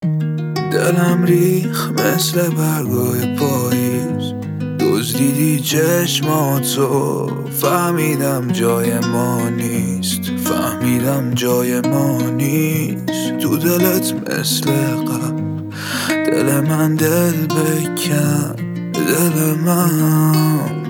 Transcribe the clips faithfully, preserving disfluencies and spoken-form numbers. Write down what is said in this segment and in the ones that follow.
دلم ریخ مثل برگای پاییز، دزدیدی چشماتو، فهمیدم جای ما نیست، فهمیدم جای ما نیست. تو دلت مثل قبل، دل من دل بکن، دل من.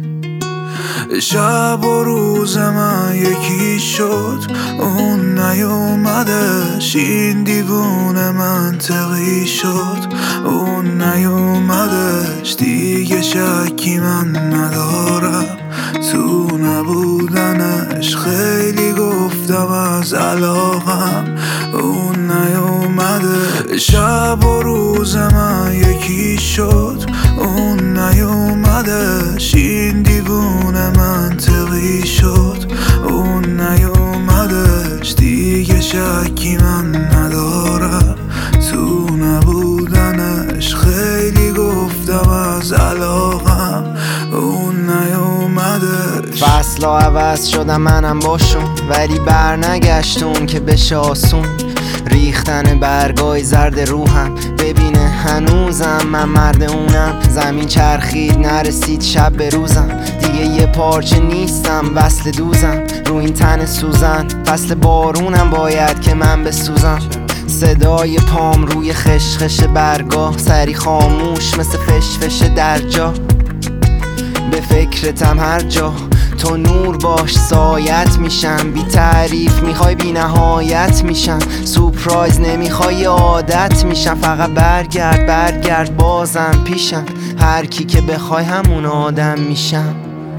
شب و روز من یکی شد، اون نیومدش، این دیوونه منطقی شد، اون نیومدش. دیگه شکی من ندارم تو نبودنش، خیلی گفتم از علاقم، اون نیومده. شب و روز من یکی شد، اون نیومدش، این دیوونه منطقی شد، اون نیومدش. دیگه شکی من ندارم تو نبودنش، خیلی گفتم از علاقم، اون نیومدش. فصلا عوض شدم منم باشون، ولی بر نگشتون که بشه آسون. ریختن برگای زرد روحم، ببینه هنوزم من مرد اونم. زمین چرخید نرسید شب به روزم، دیگه یه پارچه نیستم وصل دوزم. رو این تن سوزن فصل بارونم، باید که من بسوزم. صدای پام روی خشخش برگا، سری خاموش مثل فشفش در جا. به فکرتم هر جا، تو نور باش سایت میشم. بی تعریف میخوای بی نهایت میشم، سورپرایز نمیخوای عادت میشم. فقط برگرد برگرد بازم پیشم، هر کی که بخوای همون آدم میشم.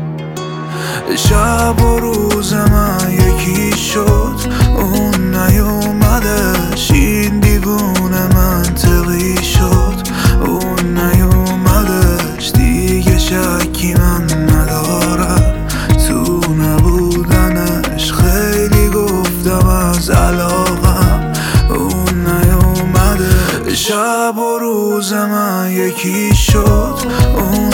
شب و روز من یکی شد، اون نیومدش، این دیوونه منطقی شد، اون نیومدش. دیگه شکی من ندارم تو نبودنش، خیلی گفتم از علاقم، اون نیومده. شب و روز من یکی شد، اون